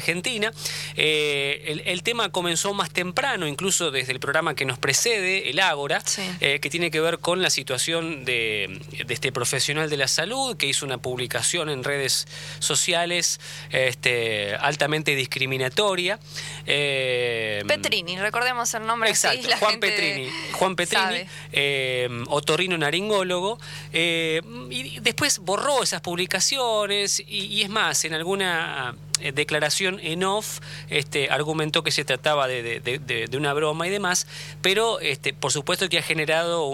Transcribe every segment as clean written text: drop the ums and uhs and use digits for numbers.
Argentina. El tema comenzó más temprano, incluso desde el programa que nos precede, el Ágora, sí. Que tiene que ver con la situación de este profesional de la salud que hizo una publicación en redes sociales altamente discriminatoria. Petrini, recordemos el nombre. Exacto, sí, Juan Petrini, otorrino-naringólogo, y después borró esas publicaciones y es más, en alguna declaración en off argumentó que se trataba de una broma y demás, pero por supuesto que ha generado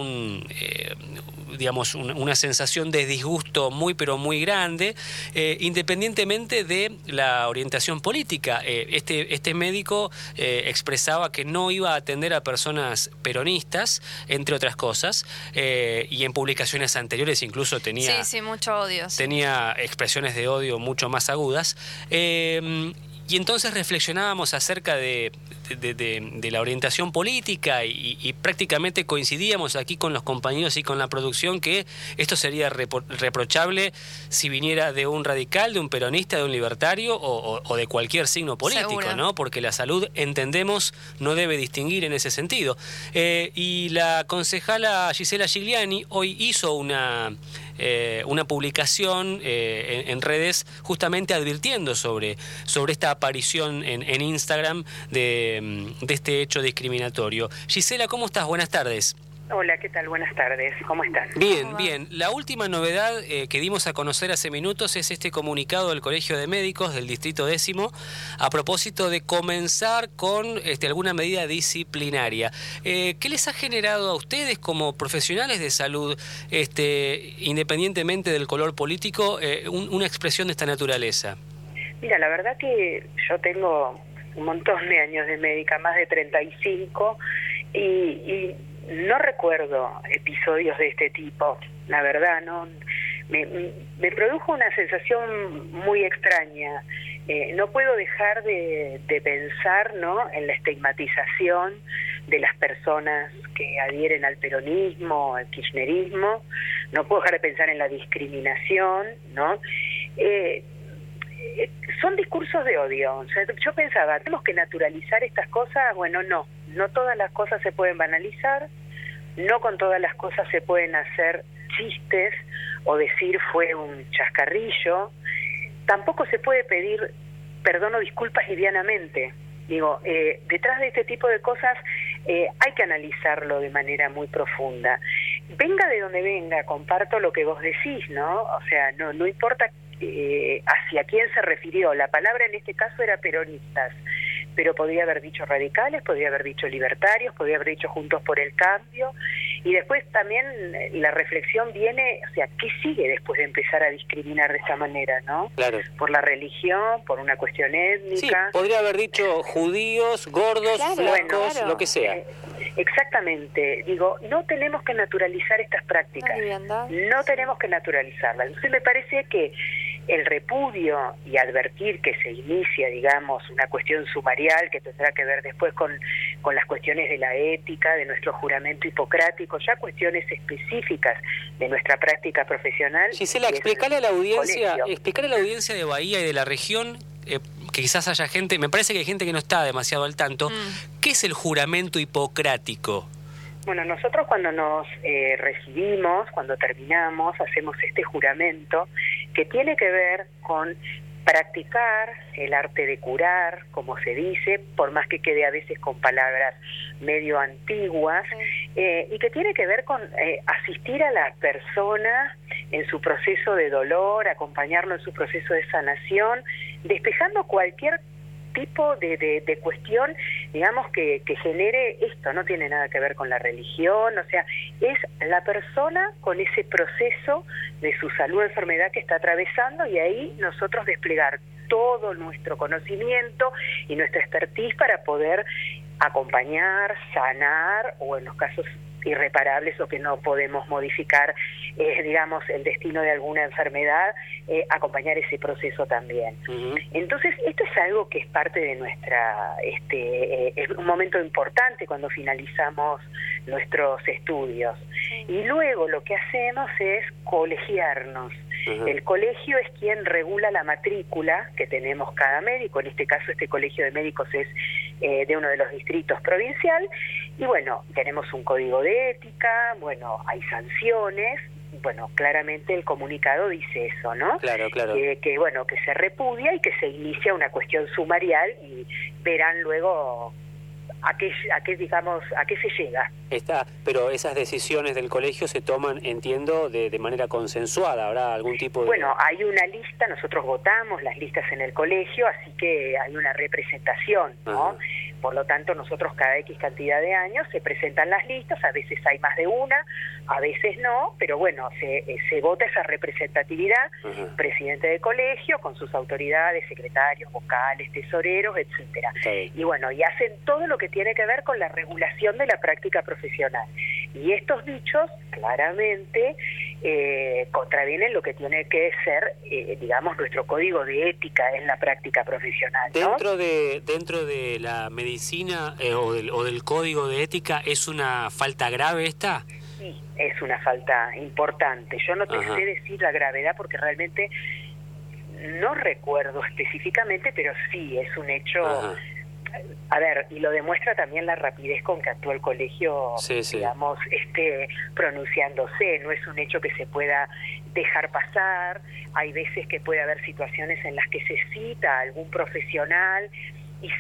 una sensación de disgusto muy pero muy grande, independientemente de la orientación política. Este médico expresaba que no iba a atender a personas peronistas, entre otras cosas, y en publicaciones anteriores incluso tenía mucho odio. Tenía expresiones de odio mucho más agudas. Y entonces reflexionábamos acerca de la orientación política y prácticamente coincidíamos aquí con los compañeros y con la producción que esto sería reprochable si viniera de un radical, de un peronista, de un libertario o de cualquier signo político. Seguro. ¿No? Porque la salud, entendemos, no debe distinguir en ese sentido. Y la concejala Gisela Gigliani hoy hizo una publicación en redes justamente advirtiendo sobre esta aparición en Instagram de este hecho discriminatorio. Gisela, ¿cómo estás? Buenas tardes. Hola, ¿qué tal? Buenas tardes. ¿Cómo están? Bien. La última novedad que dimos a conocer hace minutos es este comunicado del Colegio de Médicos del Distrito 10º a propósito de comenzar con alguna medida disciplinaria. ¿Qué les ha generado a ustedes como profesionales de salud, independientemente del color político, una expresión de esta naturaleza? Mira, la verdad que yo tengo un montón de años de médica, más de 35, y no recuerdo episodios de este tipo, la verdad, no. Me produjo una sensación muy extraña. No puedo dejar de pensar, ¿no?, en la estigmatización de las personas que adhieren al peronismo, al kirchnerismo. No puedo dejar de pensar en la discriminación, ¿no? Son discursos de odio. O sea, yo pensaba, tenemos que naturalizar estas cosas. Bueno, no todas las cosas se pueden banalizar, no con todas las cosas se pueden hacer chistes o decir fue un chascarrillo. Tampoco se puede pedir perdón o disculpas livianamente. Digo, detrás de este tipo de cosas hay que analizarlo de manera muy profunda. Venga de donde venga, comparto lo que vos decís, ¿no? O sea, no importa hacia quién se refirió. La palabra en este caso era peronistas, pero podría haber dicho radicales, podría haber dicho libertarios, podría haber dicho Juntos por el Cambio. Y después también la reflexión viene, o sea, ¿qué sigue después de empezar a discriminar de esta manera, no? Claro. Por la religión, por una cuestión étnica. Sí, podría haber dicho judíos, gordos, blancos, lo que sea. Exactamente. Digo, no tenemos que naturalizar estas prácticas. No tenemos que naturalizarlas. Entonces me parece que el repudio y advertir que se inicia, digamos, una cuestión sumarial que tendrá que ver después con las cuestiones de la ética, de nuestro juramento hipocrático, ya cuestiones específicas de nuestra práctica profesional. Gisela, explícale a la audiencia de Bahía y de la región, que quizás haya gente, me parece que hay gente que no está demasiado al tanto, ¿qué es el juramento hipocrático? Bueno, nosotros cuando nos recibimos, cuando terminamos, hacemos este juramento que tiene que ver con practicar el arte de curar, como se dice, por más que quede a veces con palabras medio antiguas, y que tiene que ver con asistir a la persona en su proceso de dolor, acompañarlo en su proceso de sanación, despejando cualquier tipo de cuestión, digamos, que genere esto. No tiene nada que ver con la religión, o sea, es la persona con ese proceso de su salud o enfermedad que está atravesando, y ahí nosotros desplegar todo nuestro conocimiento y nuestra expertise para poder acompañar, sanar, o en los casos irreparables o que no podemos modificar, digamos, el destino de alguna enfermedad, acompañar ese proceso también. Entonces, esto es algo que es parte de nuestra, es un momento importante cuando finalizamos nuestros estudios. Y luego lo que hacemos es colegiarnos. El colegio es quien regula la matrícula que tenemos cada médico. En este caso, este colegio de médicos es de uno de los distritos provincial. Y bueno, tenemos un código de ética, bueno, hay sanciones. Bueno, claramente el comunicado dice eso, ¿no? Claro. Que bueno, que se repudia y que se inicia una cuestión sumarial y verán luego a qué se llega. Pero esas decisiones del colegio se toman, entiendo, de manera consensuada. ¿Habrá algún tipo de...? Bueno, hay una lista, nosotros votamos las listas en el colegio, así que hay una representación, ¿no? Ajá. Por lo tanto, nosotros cada X cantidad de años se presentan las listas, a veces hay más de una, a veces no, pero bueno, se vota esa representatividad, uh-huh. Presidente de colegio, con sus autoridades, secretarios, vocales, tesoreros, etcétera. Sí. Y bueno, y hacen todo lo que tiene que ver con la regulación de la práctica profesional. Y estos dichos, claramente, contravienen lo que tiene que ser, digamos, nuestro código de ética en la práctica profesional, ¿no? Dentro de la medicina o del código de ética, ¿es una falta grave esta? Sí, es una falta importante. Yo no te sé decir la gravedad porque realmente no recuerdo específicamente, pero sí, es un hecho... Ajá. A ver, y lo demuestra también la rapidez con que actuó el colegio, digamos, pronunciándose. No es un hecho que se pueda dejar pasar. Hay veces que puede haber situaciones en las que se cita a algún profesional y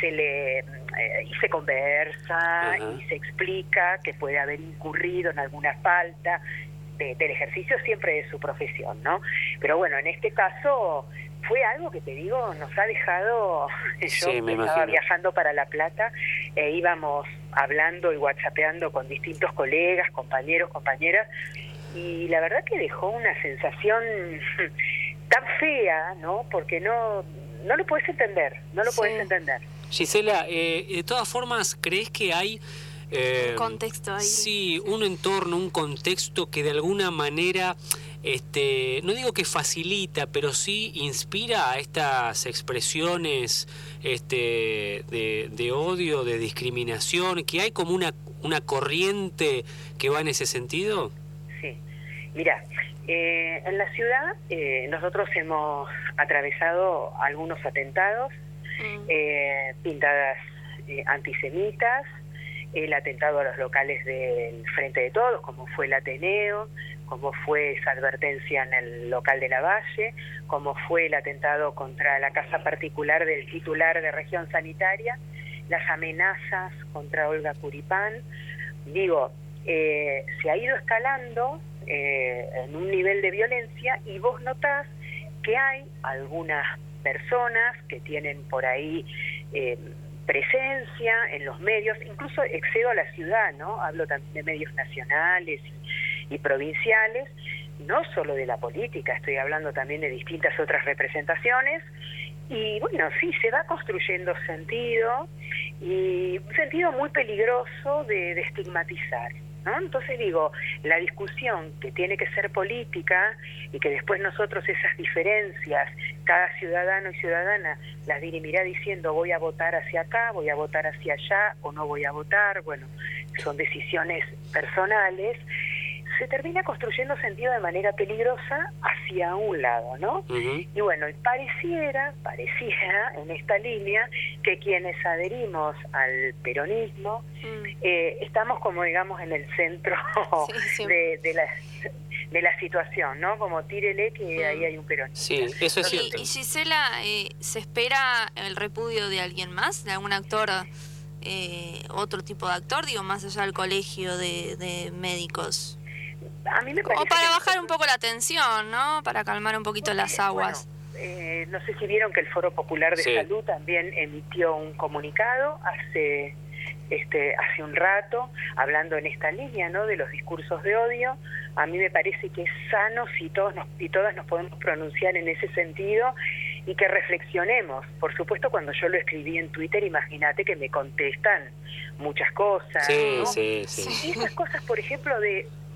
se conversa y se explica que puede haber incurrido en alguna falta del ejercicio siempre de su profesión, ¿no? Pero bueno, en este caso... Fue algo que te digo, nos ha dejado, yo estaba viajando para La Plata, íbamos hablando y whatsappeando con distintos colegas, compañeros, compañeras, y la verdad que dejó una sensación tan fea, ¿no? Porque no lo puedes entender, entender. Gisela, de todas formas, ¿crees que hay... un contexto ahí? Sí, un entorno, un contexto que de alguna manera... no digo que facilita, pero sí inspira a estas expresiones de odio, de discriminación, que hay como una corriente que va en ese sentido. Sí, mira, en la ciudad nosotros hemos atravesado algunos atentados, pintadas antisemitas, el atentado a los locales del Frente de Todos, como fue el Ateneo, como fue esa advertencia en el local de Lavalle, como fue el atentado contra la casa particular del titular de región sanitaria, las amenazas contra Olga Curipán. Digo, se ha ido escalando en un nivel de violencia y vos notás que hay algunas personas que tienen por ahí... presencia en los medios, incluso excedo a la ciudad, ¿no? Hablo también de medios nacionales y provinciales, no solo de la política, estoy hablando también de distintas otras representaciones, y bueno, sí, se va construyendo sentido, y un sentido muy peligroso de estigmatizar, ¿no? Entonces digo, la discusión que tiene que ser política y que después nosotros esas diferencias, cada ciudadano y ciudadana las dirimirá diciendo voy a votar hacia acá, voy a votar hacia allá o no voy a votar, bueno, son decisiones personales, se termina construyendo sentido de manera peligrosa hacia un lado, ¿no? Uh-huh. Y bueno, pareciera en esta línea que quienes adherimos al peronismo estamos como digamos en el centro de la situación, ¿no? Como tírele que ahí hay un peronista. Sí, eso es cierto. Y Gisela, ¿se espera el repudio de alguien más, de algún actor, otro tipo de actor, digo, más allá del colegio de médicos? A mí me parece o para bajar un poco la tensión, ¿no? Para calmar un poquito las aguas. Bueno, no sé si vieron que el Foro Popular de Salud también emitió un comunicado hace un rato, hablando en esta línea, ¿no? De los discursos de odio. A mí me parece que es sano si todas nos podemos pronunciar en ese sentido y que reflexionemos. Por supuesto, cuando yo lo escribí en Twitter, imagínate que me contestan muchas cosas, ¿no? Sí. Y esas cosas, por ejemplo, de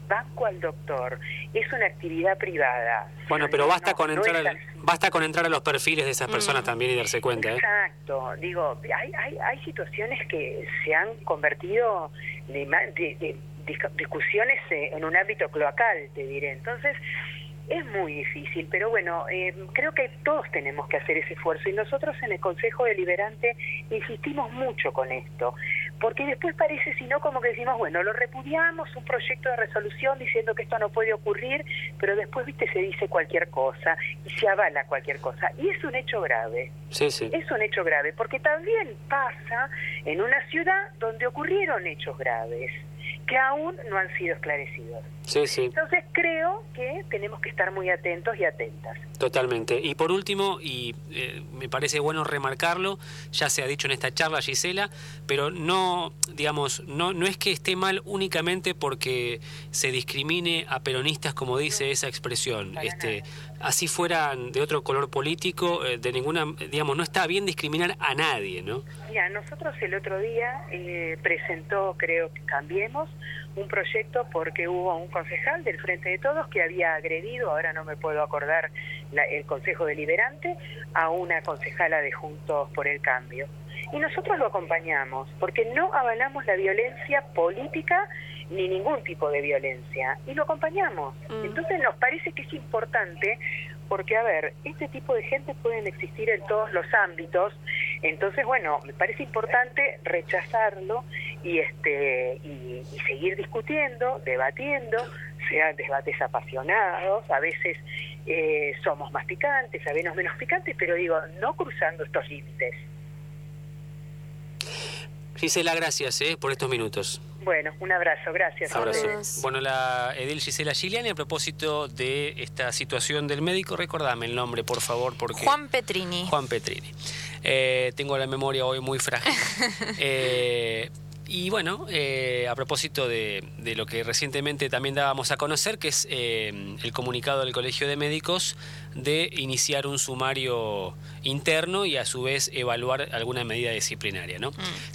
banco al doctor, es una actividad privada. Bueno, pero basta con entrar a los perfiles de esas personas también y darse cuenta, ¿eh? Exacto, digo, hay situaciones que se han convertido de discusiones en un ámbito cloacal, te diré. Entonces, es muy difícil, pero bueno, creo que todos tenemos que hacer ese esfuerzo y nosotros en el Consejo Deliberante insistimos mucho con esto, porque después parece, si no, como que decimos, bueno, lo repudiamos, un proyecto de resolución diciendo que esto no puede ocurrir, pero después, viste, se dice cualquier cosa y se avala cualquier cosa, y es un hecho grave. Sí, sí. Es un hecho grave, porque también pasa en una ciudad donde ocurrieron hechos graves que aún no han sido esclarecidos. Sí, sí. Entonces creo que tenemos que estar muy atentos y atentas. Totalmente. Y por último, y me parece bueno remarcarlo, ya se ha dicho en esta charla, Gisela, pero no, digamos, no es que esté mal únicamente porque se discrimine a peronistas, como dice esa expresión. Así fueran de otro color político, de ninguna, digamos, no está bien discriminar a nadie, ¿no? Mira, nosotros el otro día presentó, creo que Cambiemos, un proyecto porque hubo un concejal del Frente de Todos que había agredido, ahora no me puedo acordar el Consejo Deliberante, a una concejala de Juntos por el Cambio. Y nosotros lo acompañamos, porque no avalamos la violencia política ni ningún tipo de violencia, y lo acompañamos. Entonces nos parece que es importante, porque, a ver, este tipo de gente pueden existir en todos los ámbitos, entonces, bueno, me parece importante rechazarlo y seguir discutiendo, debatiendo, sean debates apasionados, a veces somos más picantes, a veces menos picantes, pero digo, no cruzando estos límites. Gisela, gracias por estos minutos. Bueno, un abrazo, gracias. Abrazo. Bueno, la edil Gisela Giuliani, a propósito de esta situación del médico, recordame el nombre, por favor, porque... Juan Petrini. Juan Petrini. Tengo la memoria hoy muy frágil. Y bueno, a propósito de lo que recientemente también dábamos a conocer, que es el comunicado del Colegio de Médicos de iniciar un sumario interno y a su vez evaluar alguna medida disciplinaria, ¿no?